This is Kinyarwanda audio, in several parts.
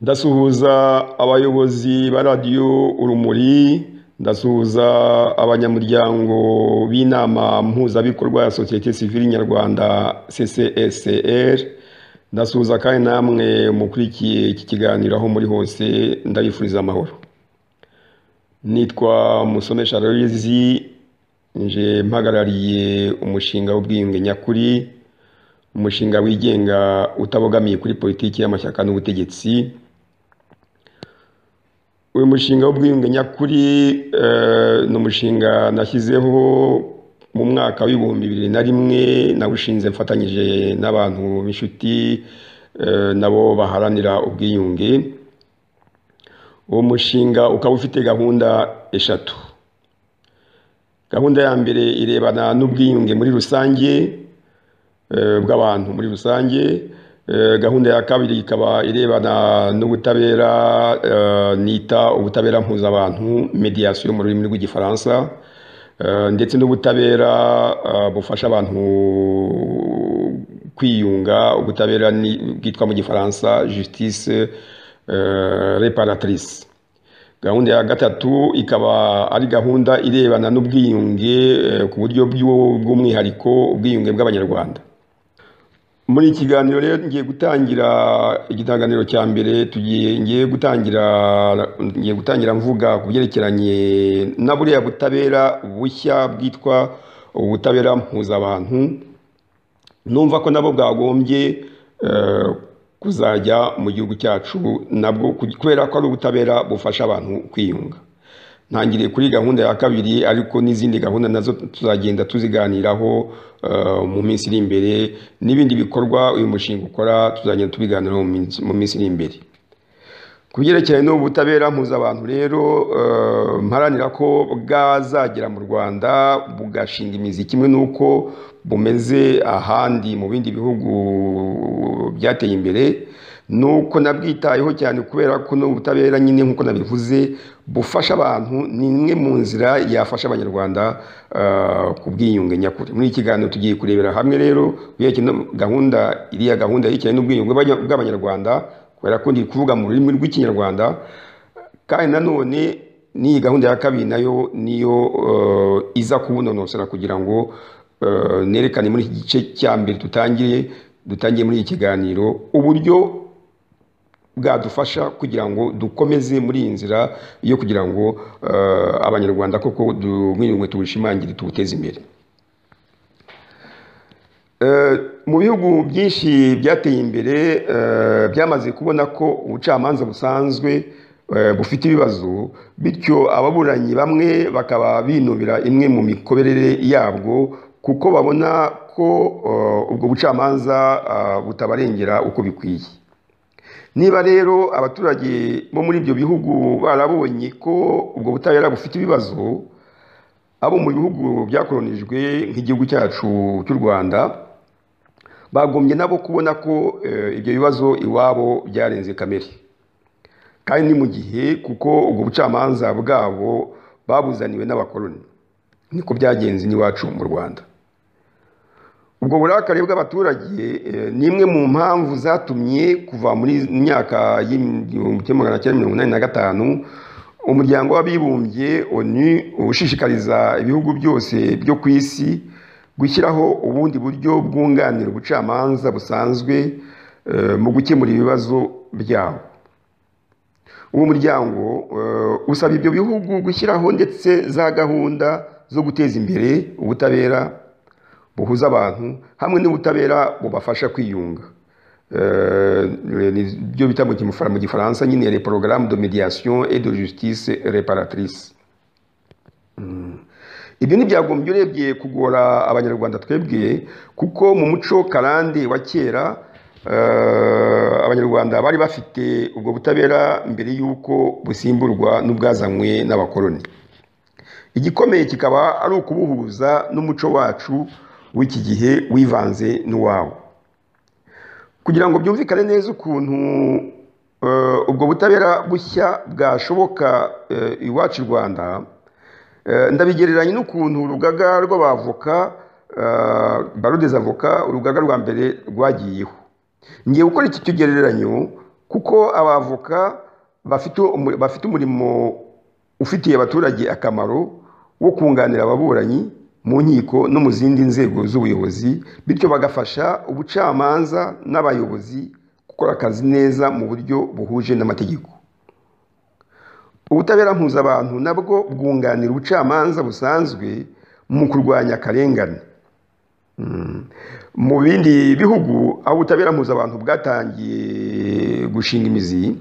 Ndasuhuza abayobozi ba radiyo Urumuri, ndasuhuza abanyamuryango b'inama mpuzabikorwa ya sosiyete sivile nyarwanda CCSR, ndasuhuza kandi namwe mukurikiye iki kiganiro aho muri hose, ndabifuriza amahoro. Nitwa Musomesha Aloys, nje mpagarariye umushinga w'ubwiyunge nyakuri, umushinga wigenga utabogamiye kuri politiki y'amashyaka n'ubutegetsi. Uyu mushinga w'ubwiyunge nyakuri ni umushinga nashyizeho mu mwaka w'ibihumbi 2001, nawushinze mfatanyije n'abantu b'inshuti nabo baharanira ubwiyunge. Uwo mushinga ukaba ufite gahunda eshatu. Gahunda ya mbere irebana n'ubwiyunge muri rusange bw'abantu muri rusange. Gahunda ya kabiri ikaba irebana n'ubutabera, nita ubutabera mpuzabantu, mediation mu rurimi rw'igifaransa, ndetse n'ubutabera bufasha abantu kwiyunga, ubutabera bwitwa mu gifaransa justice réparatrice. Gahunda ya gatatu ikaba ari gahunda irebana n'ubwiyunge ku buryo bw'umwihariko, ubwiyunge bw'abanyarwanda. Muri iki kiganiro rero ngiye gutangira igitanganiro cya mbere, ngiye gutangira mvuga ku byerekeranye na buriya butabera bushya bwitwa ubutabera mpuzabantu. Numva ko nabo bwagombye kuzajya mu gihugu cyacu nabwo, kubera ko ari ubutabera bufasha abantu kwiyunga. Ntangiriye kuri gahunda ya kabiri, ariko n'izindi gahunda nazo tuzagenda tuziganiraho mu minsi iri imbere, n'ibindi bikorwa uyu mushinga ukora tuzagenda tubiganiraho mu minsi iri imbere. Ku byerekeranye n'ubutabera mpuzabantu rero, mparanira ko bwazagera mu Rwanda bugashinga imizi kimwe n'uko bumeze ahandi mu bindi bihugu byateye imbere. Nuko nabwitayeho cyane kubera ko n'ubutabera nyine nk'uko nabivuze bufasha abantu, ni imwe mu nzira yafasha abanyarwanda ku bwiyunge nyakuri. Muri iki kiganiro tugiye kurebera hamwe rero iriya gahunda yerekeranye n'ubwiyunge bw'abanyarwanda, kubera ko ndi kuvuga mu rurimi rw'ikinyarwanda. Kandi nanone n'iyi gahunda ya kabiri nayo niyo iza kubunonosora kugira ngo nerekane muri iki gice cya mbere dutangiye muri iki kiganiro uburyo bwadufasha kugira ngo dukomeze muri iyi nzira yo kugira ngo abanyarwanda koko ubwiyunge tubushimangire, tubuteze imbere. Mu bihugu byinshi byateye imbere byamaze kubona ko ubucamanza busanzwe bufite ibibazo, bityo ababuranyi bamwe bakaba binubira imwe mu mikoberere yabwo, kuko babona ko ubwo bucamanza butabarengera uko bikwiye. Niba rero abaturage bo muri ibyo bihugu barabonye ko ubwo butabera bufite ibibazo, abo mu bihugu byakolonijwe nk'igihugu cyacu cy'u Rwanda bagombye nabo kubona ko ibyo bibazo iwabo byarenze kamere. Kandi ni mu gihe, kuko ubwo bucamanza bwabo babuzaniwe n'abakoloni. Niko byagenze n'iwacu mu Rwanda. Ubwo burakari bw'abaturage ni imwe mu mpamvu zatumye kuva muri myaka y'1985 umuryango w'abibumbye ONU ushishikariza ibihugu byose byo ku isi gushyiraho ubundi buryo bwunganira ubucamanza busanzwe mu gukemura ibibazo byabo. Uwo muryango usaba ibyo bihugu gushyiraho ndetse za gahunda zo guteza imbere ubutabera buhuza abantu hamwe n'ubutabera bubafasha kwiyunga. Nibyo bita mu gifaransa nyine les programmes de médiation et de justice réparatrice. Ibyo ntibyagombye urebye kugora abanyarwanda twebwe, kuko mu muco karande wa kera abanyarwanda bari bafite ubwo butabera mbere y'uko busimburwa n'ubwazanywe n'abakoloni. Igikomeye kikaba ari ukubuhuza n'umuco wacu w'iki gihe wivanze n'uwawo. Kugira ngo byumvikane neza ukuntu ubwo butabera bushya bwashoboka iwacu i Rwanda, ndabigereranya n'ukuntu urugaga rw'abavoka, baro des avocats, urugaga rwa mbere rwagiyeho. Ngiye gukora iki kigereranyo kuko abavoka bafite umurimo ufitiye abaturage akamaro wo kunganira ababuranyi mu nkiko no mu zindi nzego z'ubuyobozi, bityo bagafasha ubucamanza n'abayobozi gukora akazi neza mu buryo buhuje n'amategeko. Ubutabera mpuzabantu nabwo bwunganira ubucamanza busanzwe mu kurwanya akarengane. Mu bindi bihugu aho ubutabera mpuzabantu bwatangiye gushinga imizi,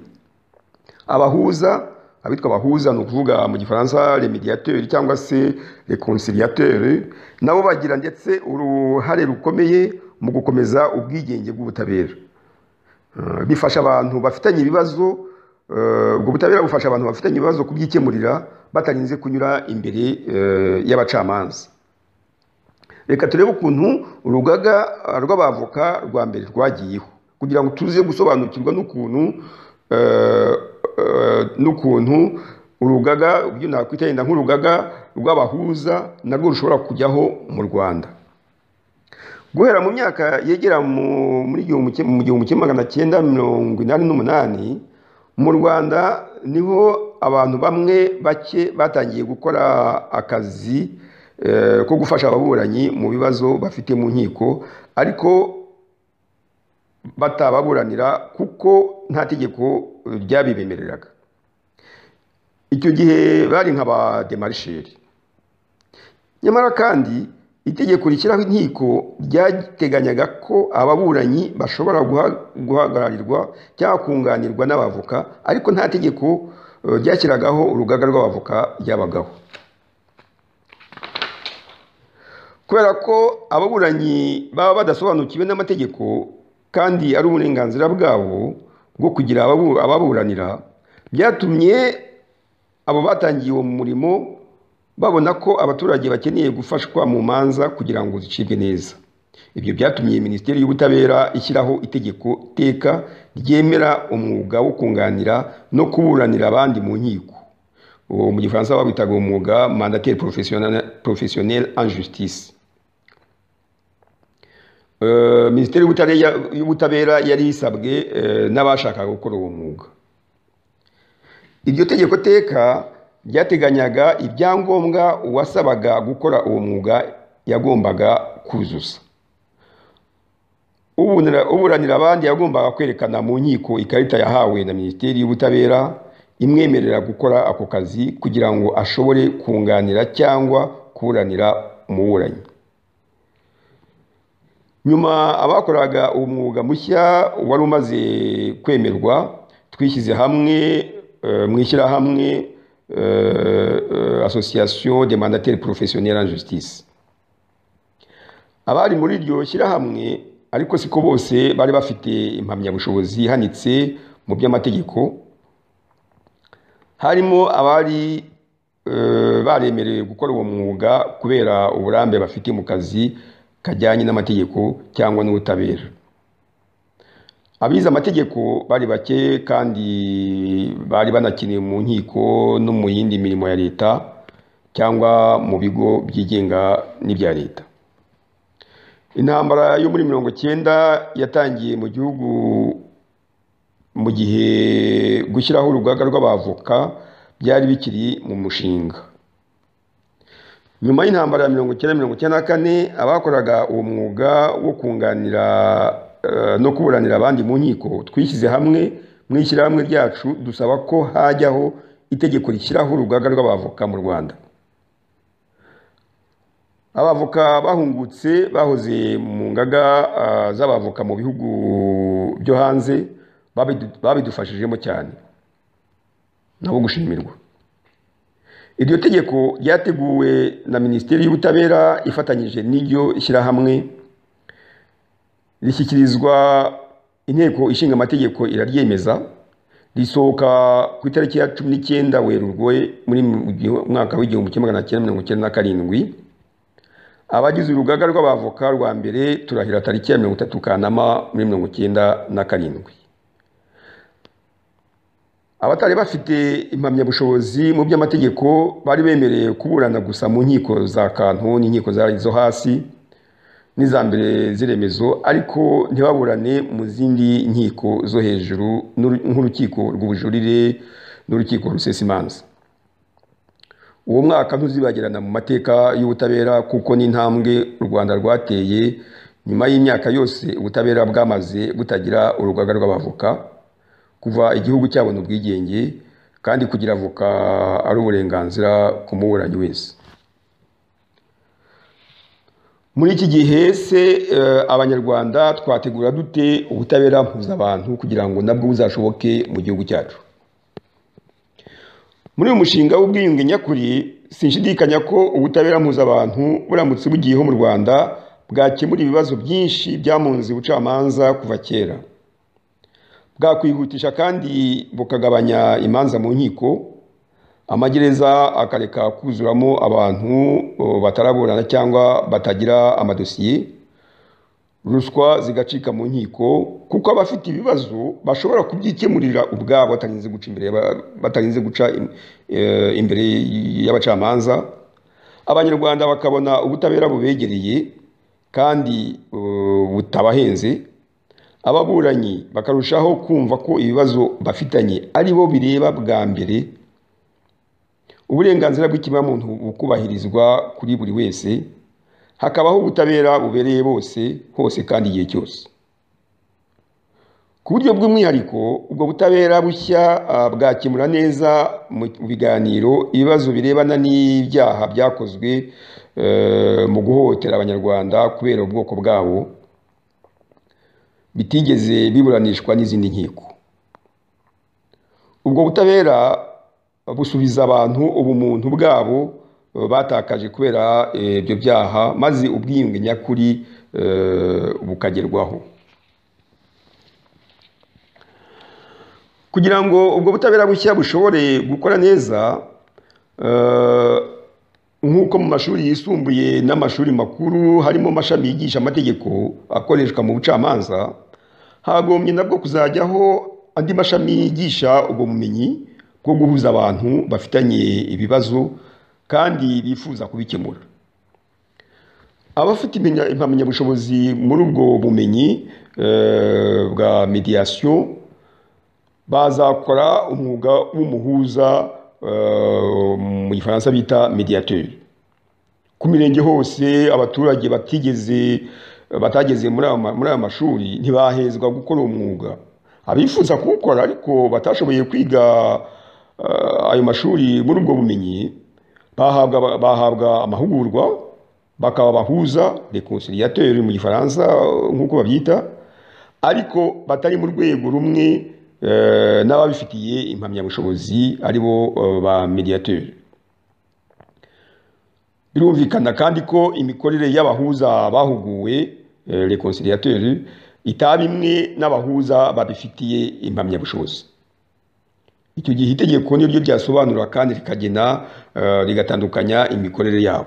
abitwa abahuza, ni ukuvuga mu gifaransa les médiateurs cyangwa se les conciliateurs, nabo bagira ndetse uruhare rukomeye mu gukomeza ubwigenge bw'ubutabera. Bifasha abantu bafitanye ibibazo, ubwo butabera bufasha abantu bafitanye ibibazo kubyikemurira batarinze kunyura imbere y'abacamanza. Reka turebe ukuntu urugaga rw'abavoka rwa mbere rwagiyeho, kugira ngo tuze gusobanukirwa n'ukuntu urugaga ibyo nakwita yenda nk'urugaga rw'abahuza narwo rushobora kujyaho mu Rwanda. Guhera mu myaka yegera mu 1988 mu Rwanda niho abantu bamwe bake batangiye gukora akazi ko gufasha ababuranyi mu bibazo bafite mu nkiko, ariko batababuranira kuko nta tegeko ryabibemereraga. Icyo gihe bari nk'aba demarisheri. Nyamara kandi itegeko rishyiraho inkiko ryateganyaga ko ababuranyi bashobora guhagararirwa cyangwa kunganirwa n'abavoka, ariko nta tegeko ryashyiragaho urugaga rw'abavoka ryabagaho. Kubera ko ababuranyi baba badasobanukiwe n'amategeko kandi ari uburenganzira bwabo bwo kugira ababuranira, byatumye abo batangiye uwo murimo babona ko abaturage bakeneye gufashwa mu manza kugira ngo zicibwe neza. Ibyo byatumye Minisiteri y'Ubutabera ishyiraho itegeko teka ryemera umwuga wo kunganira no kuburanira abandi mu nkiko. Mu gifaransa babitaga umwuga mandataire professionnel en justice. Minisiteri y'Ubutabera yari isabwe n'abashakaga gukora uwo mwuga. Iryo tegeko teka ryateganyaga ibyangombwa uwasabaga gukora uwo mwuga yagombaga kuzuza. Uburanira abandi yagombaga kwerekana mu nkiko ikarita yahawe na Minisiteri y'Ubutabera imwemerera gukora ako kazi kugira ngo ashobore kunganira cyangwa kuburanira umuburanyi. Nyuma abakoraga umwuga mushya wari umaze kwemerwa, twishyize hamwe mu ishyirahamwe Association des mandataires professionnels en justice. Abari muri iryo shyirahamwe ariko siko bose bari bafite impamyabushobozi ihanitse mu by'amategeko. Harimo abari baremerewe gukora uwo mwuga kubera uburambe bafite mu kazi kajyanye n'amategeko cyangwa n'ubutabera. Abize amategeko bari bake kandi bari banakenewe mu nkiko no mu yindi mirimo ya leta cyangwa mu bigo byigenga n'ibya leta. Intambara yo muri 1990 yatangiye mu gihugu mu gihe gushyiraho urugaga rw'abavoka byari bikiri mu mushinga. Nyuma y'intambara ya 1994 abakoraga uwo mwuga wo kunganira no kuburanira abandi mu nkiko twishyize hamwe mu ishyirahamwe ryacu dusaba ko hajyaho itegeko rishyiraho urugaga rw'abavoka mu Rwanda. Abavoka bahungutse bahoze mu ngaga z'abavoka mu bihugu byo hanze babidufashijemo cyane, nabo gushimirwa. Iryo tegeko ryateguwe na Minisiteri y'Ubutabera ifatanyije n'iryo shyirahamwe, rishyikirizwa inteko ishinga amategeko iraryemeza, risohoka ku itariki ya 19 Werurwe muri mwaka w'1997. Abagize urugaga rw'abavoka rwa mbere turahira tariki ya 30 Kanama muri 1997. Abatari bafite impamyabushobozi mu by'amategeko bari bemereye kuburana gusa mu nkiko za kantu n'inkiko zo hasi, n'iza mbere z'iremezo ariko ntibaburane mu zindi nkiko zo hejuru nk'urukiko rw'ubujurire n'urukiko rusesa uwo mwaka ntuzibagirana mu mateka y'ubutabera kuko n'intambwe u Rwanda rwateye nyuma y'imyaka yose ubutabera bwamaze butagira urugaga rw'abavoka kuva igihugu cyabona ubwigenge kandi kugira avoka ari uburenganzira ku muburanyi wese. Muri iki gihe se abanyarwanda twategura dute ubutabera mpuzabantu kugira ngo nabwo buzashoboke mu gihugu cyacu? Muri uyu mushinga w'ubwiyunge nyakuri sinshidikanya ko ubutabera mpuzabantu buramutse bugiyeho mu Rwanda bwakemura ibibazo byinshi byamunze ubucamanza kuva kera, bwakwihutisha kandi bukagabanya imanza mu nkiko, amagereza akareka kuzuramo abantu bataraburana cyangwa batagira amadosiye, ruswa zigacika mu nkiko kuko abafite ibibazo bashobora kubyikemurira ubwabo batarinze guca imbere y'abacamanza. Abanyarwanda bakabona ubutabera bubegereye kandi butabahenze, ababuranyi bakarushaho kumva ko ibibazo bafitanye ari bo bireba bwa mbere, uburenganzira bw'ikiremwamuntu bukubahirizwa kuri buri wese, hakabaho ubutabera bubereye bose hose kandi igihe cyose. Ku buryo bw'umwihariko ubwo butabera bushya bwakemura neza mu biganiro ibibazo birebana n'ibyaha byakozwe mu guhohotera abanyarwanda kubera ubwoko bwabo bitigeze biburanishwa n'izindi nkiko. Ubwo butabera busubiza abantu ubumuntu bwabo batakaje kubera ibyo byaha maze ubwiyunge nyakuri bukagerwaho. Kugira ngo ubwo butabera bushya bushobore gukora neza nk'uko mu mashuri yisumbuye n'amashuri makuru harimo amashami yigisha amategeko akoreshwa mu bucamanza, hagombye nabwo kuzajyaho andi mashami yigisha ubwo bumenyi bwo guhuza abantu bafitanye ibibazo kandi bifuza kubikemura. Abafite impamyabushobozi muri ubwo bumenyi bwa mediation bazakora umwuga w'umuhuza mu Gifaransa bita mediateur. Ku mirenge hose abaturage batageze muri aya mashuri ntibahezwa gukora uwo mwuga. Abifuza kuwukora ariko batashoboye kwiga ayo mashuri muri ubwo bumenyi bahabwa amahugurwa bakaba bahuza reconciliateur mu Gifaransa nk'uko babyita, ariko batari mu rwego rumwe n'ababifitiye impamyabushobozi aribo ba mediateur. Birumvikana kandi ko imikorere y'abahuza bahuguwe reconciliateur itaba imwe n'abahuza babifitiye impamyabushobozi. Icyo gihe itegeko niryo ryasobanura kandi rikagena rigatandukanya imikorere yabo.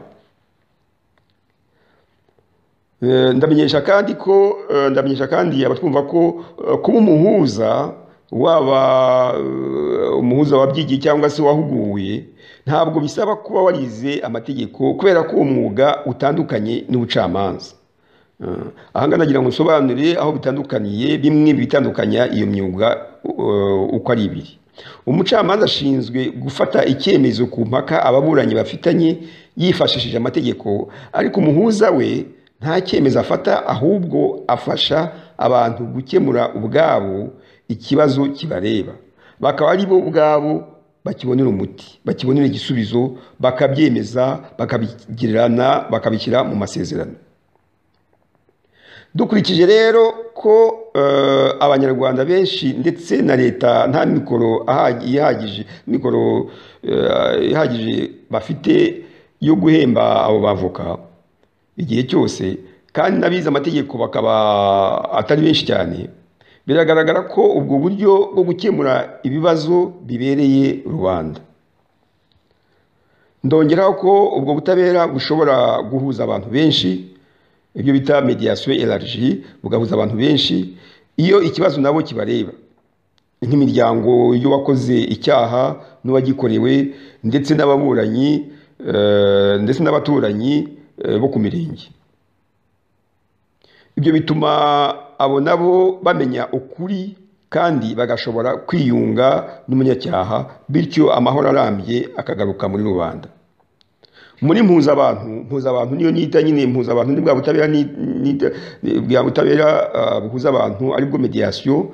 Ndamenyesha kandi abatwumva ko kuba umuhuza, waba umuhuza wabyigiye cyangwa se wahuguwe, ntabwo bisaba kuba warize amategeko kubera ko umwuga utandukanye n'ubucamanza. Ahanga nagira ngo nsobanure aho bitandukaniye bimwe bitandukanya iyo myuga uko ari ibiri. Umucamanza ashinzwe gufata icyemezo ku mpaka ababuranyi bafitanye yifashishije amategeko, ariko umuhuza we nta cyemezo afata, ahubwo afasha abantu gukemura ubwabo ikibazo kibareba, bakaba ari bo ubwabo bakibonera umuti, bakibonera igisubizo, bakabyemeza, bakabigirana, bakabishyira mu masezerano. Dukurikije rero ko abanyarwanda benshi ndetse na leta nta mikoro ihagije bafite yo guhemba abo bavoka igihe cyose, kandi n'abize amategeko bakaba atari benshi cyane, biragaragara ko ubwo buryo bwo gukemura ibibazo bibereye rubanda. Ndongeraho ko ubwo butabera bushobora guhuza abantu benshi, ibyo bita mediation élargie, bugahuza abantu benshi iyo ikibazo nabo kibareba, nk'imiryango y'uwakoze icyaha n'uwagikorewe ndetse n'ababuranyi ndetse n'abaturanyi bo ku mirenge. ibyo bituma abo nabo bamenya ukuri kandi bagashobora kwiyunga n'umunyacyaha, bityo amahoro arambye akagaruka muri rubanda. Muri mpuzabantu niyo nyita nyine impuzabantu ni bwa butabera buhuza abantu, aribwo mediation,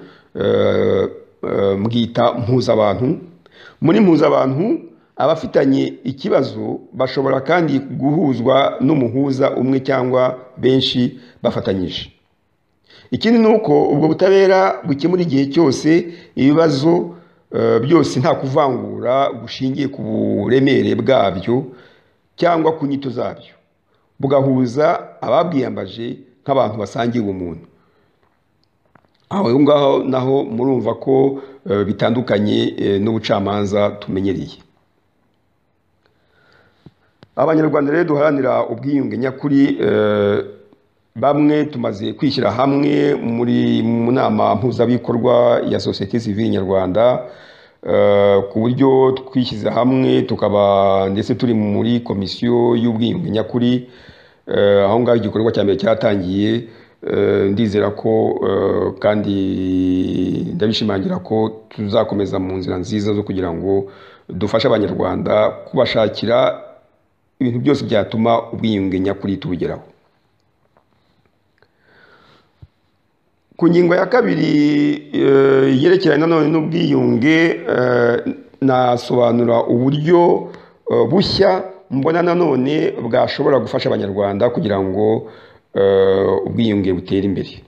mbwita mpuzabantu. Muri mpuzabantu abafitanye ikibazo bashobora kandi guhuzwa n'umuhuza umwe cyangwa benshi bafatanyije. Ikindi nuko ubwo butabera bukemura igihe cyose ibibazo byose nta kuvangura gushingiye ku buremere bwabyo cyangwa ku nyito zabyo, bugahuza ababwiyambaje nk'abantu basangiye ubumuntu. Aho ngaho naho murumva ko bitandukanye n'ubucamanza tumenyereye. Abanyarwanda rero duharanira ubwiyunge nyakuri, bamwe tumaze kwishyira hamwe mu nama mpuzabikorwa ya sosiyete sivile nyarwanda, ku buryo twishyize hamwe tukaba ndetse turi muri komisiyo y'ubwiyunge nyakuri. Aho ngaho igikorwa cya mbere cyatangiye, ndizera ko kandi ndabishimangira ko tuzakomeza mu nzira nziza zo kugira ngo dufashe abanyarwanda kubashakira ibintu byose byatuma ubwiyunge nyakuri tubugeraho. Ku ngingo ya kabiri yerekeranye nanone n'ubwiyunge, nasobanura uburyo bushya mbona nanone bwashobora gufasha abanyarwanda kugira ngo ubwiyunge butere imbere.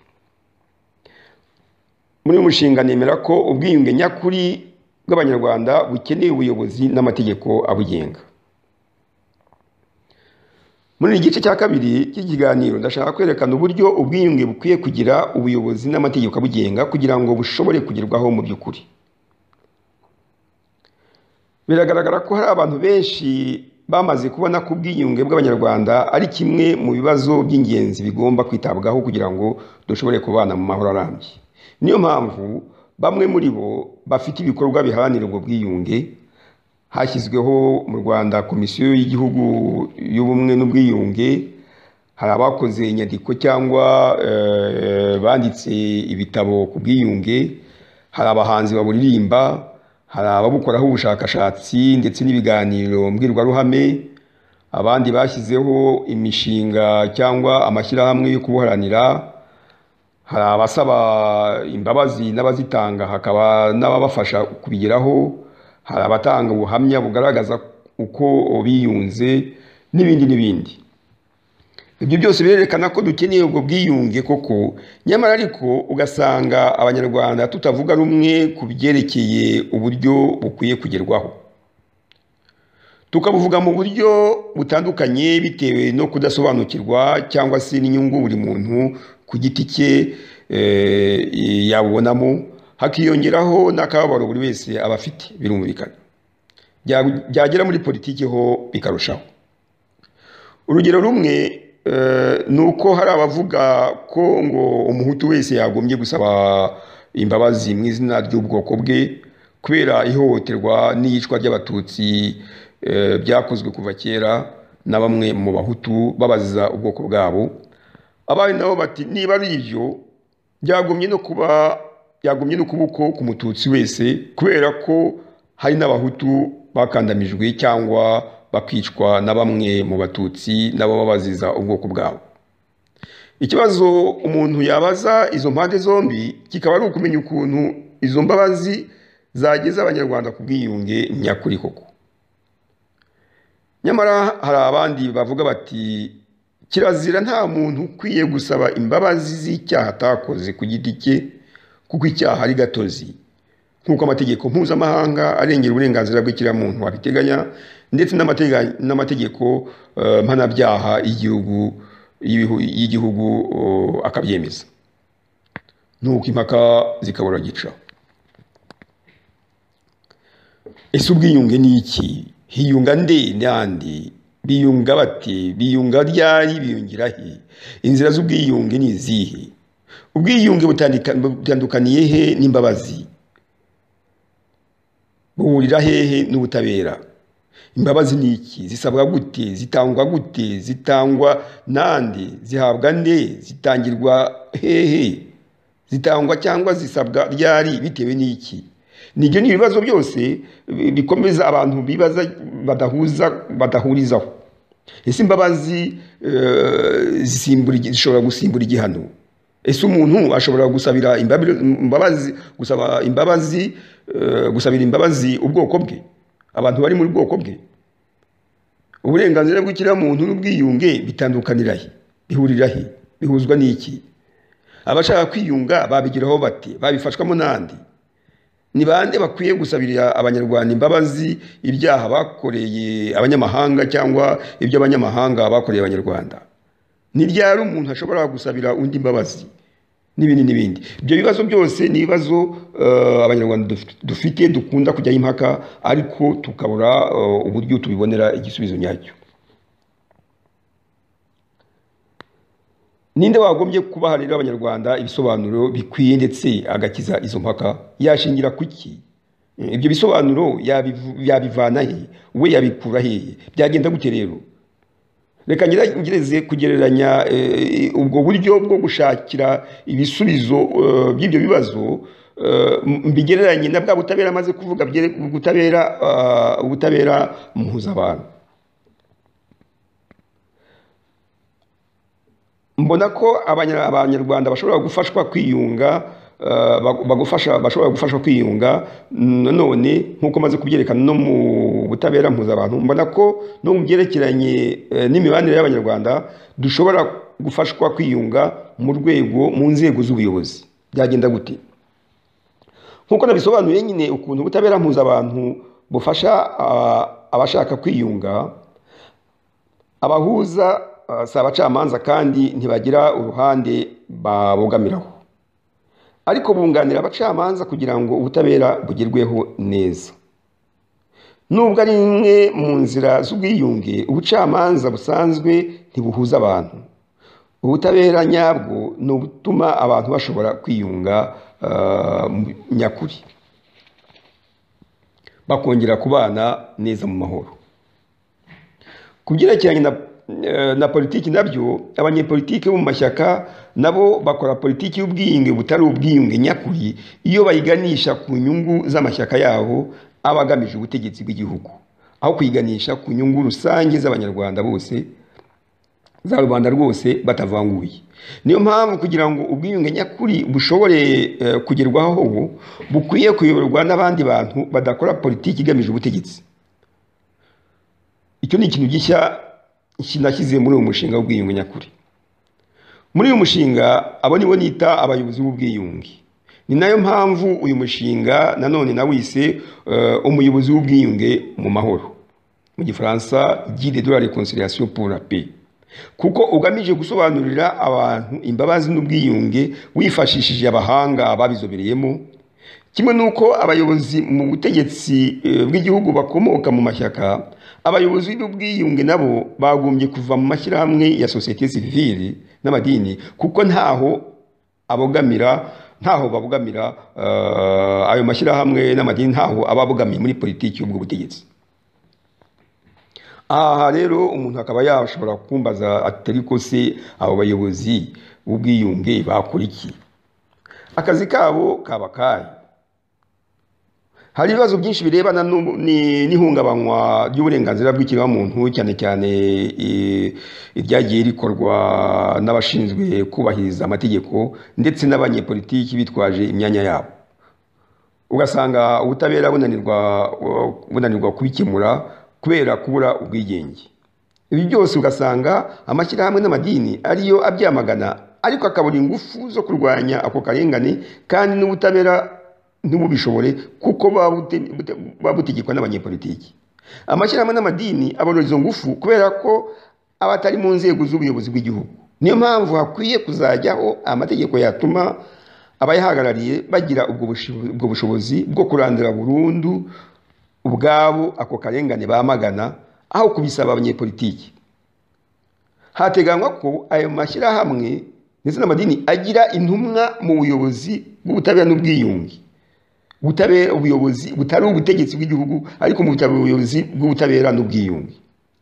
Muri uyu mushinga nemera ko ubwiyunge nyakuri bw'abanyarwanda bukeneye ubuyobozi n'amategeko abugenga. Muri iki gice cya kabiri cy'ikiganiro ndashaka kwerekana uburyo ubwiyunge bukwiye kugira ubuyobozi n'amategeko abugenga kugira ngo bushobore kugerwaho mu by'ukuri. Biragaragara ko hari abantu benshi bamaze kubona ko ubwiyunge bw'abanyarwanda ari kimwe mu bibazo by'ingenzi bigomba kwitabwaho kugira ngo dushobore kubana mu mahoro arambye. Niyo mpamvu bamwe muri bo bafite ibikorwa biharanira ubwo bwiyunge. Hashyizweho mu Rwanda komisiyo y'igihugu y'ubumwe n'ubwiyunge, hari abakoze inyandiko cyangwa banditse ibitabo ku bwiyunge, hari abahanzi baburirimba, hari ababukoraho ubushakashatsi ndetse n'ibiganiro mbwirwaruhame, abandi bashyizeho imishinga cyangwa amashyirahamwe yo kubuharanira, hari abasaba imbabazi n'abazitanga, hakaba n'ababafasha kubigeraho, hari abatanga ubuhamya bugaragaza uko biyunze n'ibindi n'ibindi. Ibyo byose birerekana ko dukeneye ubwo bwiyunge koko, nyamara ariko ugasanga abanyarwanda tutavuga rumwe ku byerekeye uburyo bukwiye kugerwaho. Tukabuvuga mu buryo butandukanye bitewe no kudasobanukirwa cyangwa se n'inyungu buri muntu ku giti cye yabonamo, hakiyongeraho n'akababaro buri wese aba afite, birumvikana. Byagera muri politiki ho bikarushaho. Urugero rumwe ni uko hari abavuga ko ngo umuhutu wese yagombye gusaba imbabazi mu izina ry'ubwoko bwe kubera ihohoterwa n'iyicwa ry'abatutsi byakozwe kuva kera na bamwe mu bahutu babaziza ubwoko bwabo. Abandi nabo bati niba ari ibyo byagombye no kuba uko ku mututsi wese kubera ko hari n'abahutu bakandamijwe cyangwa bakicwa na bamwe mu batutsi nabo babaziza ubwoko bwabo. Ikibazo umuntu yabaza izo mpande zombi kikaba ari ukumenya ukuntu izo mbabazi zageza abanyarwanda ku bwiyunge nyakuri koko. Nyamara hari abandi bavuga bati kirazira nta muntu ukwiye gusaba imbabazi z'icyaha atakoze ku giti cye kuko icyaha ari gatozi, nk'uko amategeko mpuzamahanga arengera uburenganzira bw'ikiremwamuntu abiteganya ndetse n'amategeko mpanabyaha y'igihugu akabyemeza. Nuko impaka zikabura gica. Ese ubwiyunge ni iki? Hiyunga nde n'andi? Biyunga bate? Biyunga ryari? Biyungira he? Inzira z'ubwiyunge ni izihe? Ubwiyunge butandukaniye he n'imbabazi? Buhurira hehe n'ubutabera? imbabazi ni iki? Zisabwa gute? Zitangwa gute? Zitangwa nande? Zihabwa nde? Zitangirwa hehe? Zitangwa cyangwa zisabwa ryari? Bitewe n'iki? Nibyo ni ibibazo byose bikomeza abantu bibaza badahurizaho. Ese imbabazi zishobora gusimbura igihano? Ese umuntu ashobora gusabira imbabazi ubwoko bwe, abantu bari muri bwoko bwe? Uburenganzira bw'ikiremwamuntu n'ubwiyunge bitandukanira he? Bihurira he? Bihuzwa n'iki? Abashaka kwiyunga babigiraho bate? Babifashwamo nandi? Ni bande bakwiye gusabira abanyarwanda imbabazi ibyaha bakoreye abanyamahanga cyangwa ibyo abanyamahanga bakoreye abanyarwanda? Ni ryari umuntu ashobora gusabira undi imbabazi? N'ibindi. Ibyo bibazo byose ni ibibazo abanyarwanda dufite, dukunda kujyaho impaka, ariko tukabura uburyo tubibonera igisubizo nyacyo. Ninde wagombye kubaharira abanyarwanda ibisobanuro bikwiye ndetse agakiza izo mpaka? Yashingira kuki? Ibyo bisobanuro yabivana he? We yabikura he? Byagenda gute rero? Reka ngereze kugereranya ubwo buryo bwo gushakira ibisubizo by'ibyo bibazo, mbigereranye na bwa butabera amaze kuvuga, ubutabera mpuzabantu. Mbona ko abanyarwanda bashobora gufashwa kwiyunga, bashobora gufashwa kwiyunga none nk'uko maze kubyerekana no mu butabera mpuzabantu. Mbona ko no mu byerekeranye n'imibanire y'abanyarwanda dushobora gufashwa kwiyunga mu nzego z'ubuyobozi. Byagenda gute? Nk'uko nabisobanuye nyine, ukuntu ubutabera mpuzabantu bufasha abashaka kwiyunga, abahuza si abacamanza kandi ntibagira uruhande babogamiraho, ariko bunganira abacamanza kugira ngo ubutabera bugerweho neza. Nubwo ari imwe mu nzira z'ubwiyunge, ubucamanza busanzwe ntibuhuza abantu. Ubutabera nyabwo ni ubutuma abantu bashobora kwiyunga nyakuri, bakongera kubana neza mu mahoro. Ku byerekeranye na politiki nabyo, abanyepolitiki bo mu mashyaka nabo bakora politiki y'ubwiyunge butari ubwiyunge nyakuri iyo bayiganisha ku nyungu z'amashyaka yabo aba agamije ubutegetsi bw'igihugu, aho kuyiganisha ku nyungu rusange z'abanyarwanda bose, za rubanda rwose batavanguye. Niyo mpamvu kugira ngo ubwiyunge nyakuri bushobore kugerwaho, bukwiye kuyoborwa n'abandi bantu badakora politiki igamije ubutegetsi. Icyo ni ikintu gishya nashyize muri uyu mushinga w'ubwiyunge nyakuri. Muri uyu mushinga abo nibo nita abayobozi b'ubwiyunge. Ni nayo mpamvu uyu mushinga nanone nawise umuyobozi w'ubwiyunge mu mahoro, mu Gifaransa guide de la réconciliation pour la paix, kuko ugamije gusobanurira abantu imbabazi n'ubwiyunge wifashishije abahanga babizobereyemo, kimwe nuko abayobozi mu butegetsi bw'igihugu bakomoka mu mashyaka. Abayobozi b'ubwiyunge nabo bagombye kuva mu mashyirahamwe ya société civile n'amadini, kuko ntaho babogamira ayo mashyirahamwe n'amadini, ntaho ababogamiye muri politiki y'ubwo butegetsi. Aha rero umuntu akaba yashobora kumbaza atari ko se abo bayobozi b'ubwiyunge bakora iki? Akazi kabo kaba kahe? Hari ibibazo byinshi birebana n'ihungabanywa ry'uburenganzira bw'ikiremwamuntu, cyane cyane iryagiye rikorwa n'abashinzwe kubahiriza amategeko ndetse n'abanyepolitiki bitwaje imyanya yabo. Ugasanga ubutabera bunanirwa kubikemura kubera kubura ubwigenge. Ibi byose ugasanga amashyirahamwe n'amadini ariyo abyamagana, ariko akabura ingufu zo kurwanya ako karengane, kandi n'ubutabera ntibubishobore kuko babutegekwa n'abanyepolitiki. Amashyirahamwe n'amadini abona izo ngufu kubera ko aba atari mu nzego z'ubuyobozi bw'igihugu. Niyo mpamvu hakwiye kuzajyaho amategeko yatuma abayahagarariye bagira ubwo bushobozi bwo kurandura burundu ubwabo ako karengane bamagana, aho kubisaba abanyepolitiki. Hateganywa ko ayo mashyirahamwe ndetse n'amadini agira intumwa mu buyobozi bw'ubutabera n'ubwiyunge, ubutabera, ubuyobozi butari ubutegetsi bw'igihugu ariko mu buyobozi bw'ubutabera n'ubwiyunge.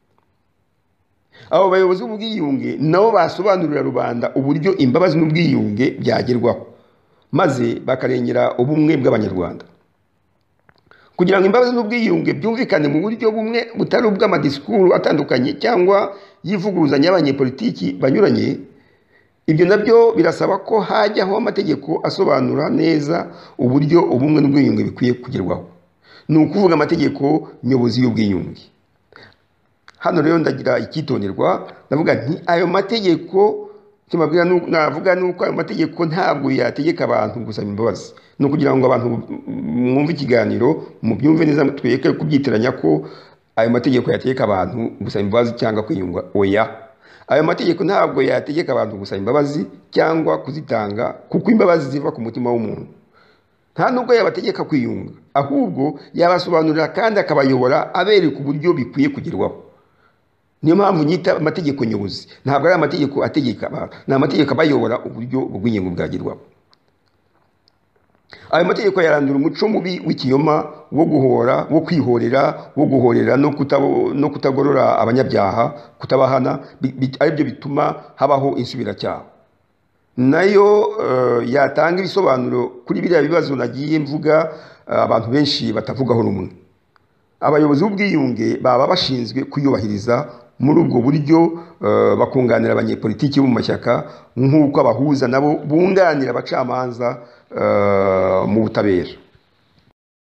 Abo bayobozi b'ubwiyunge nabo basobanurira rubanda uburyo imbabazi n'ubwiyunge byagerwaho maze bakarengera ubumwe bw'abanyarwanda. Kugira ngo imbabazi n'ubwiyunge byumvikane mu buryo bumwe butari ubw'amadisikuru atandukanye cyangwa y'ivuguruzanya y'abanyepolitiki banyuranye, ibyo nabyo birasaba ko hajyaho amategeko asobanura neza uburyo ubumwe n'ubwiyunge bikwiye kugerwaho. Ni ukuvuga amategeko nyobozi y'ubwiyunge. Hano rero ndagira icyitonderwa, ndavuga nti ayo mategeko navuga nuko ayo mategeko ntabwo yategeka abantu gusaba imbabazi. Ni ukugira ngo abantu mwumve ikiganiro mubyumve neza, tweke kubyitiranya ko ayo mategeko yategeka abantu gusaba imbabazi cyangwa kwiyunga. Oya, ayo mategeko ntabwo yategeka abantu gusaba imbabazi cyangwa kuzitanga, kuko imbabazi ziva ku mutima w'umuntu. Nta nubwo yabategeka kwiyunga, ahubwo yabasobanurira kandi akabayobora abereka uburyo bikwiye kugerwaho. Niyo mpamvu nyita amategeko nyobozi. Ntabwo ari amategeko ategeka abantu, ni amategeko abayobora uburyo ubwiyunge bwagerwaho. Ayo mategeko yarandura umuco mubi w'ikinyoma wo guhora, wo kwihorera, wo guhorera no kutagorora abanyabyaha, kutabahana, aribyo bituma habaho insubiracyaha. Nayo yatanga ibisobanuro kuri biriya bibazo nagiye mvuga abantu benshi batavugaho rumwe. Abayobozi b'ubwiyunge baba bashinzwe kuyubahiriza muri ubwo buryo, bakunganira abanyepolitiki bo mu mashyaka nk'uko abahuza nabo bunganira abacamanza mu butabera.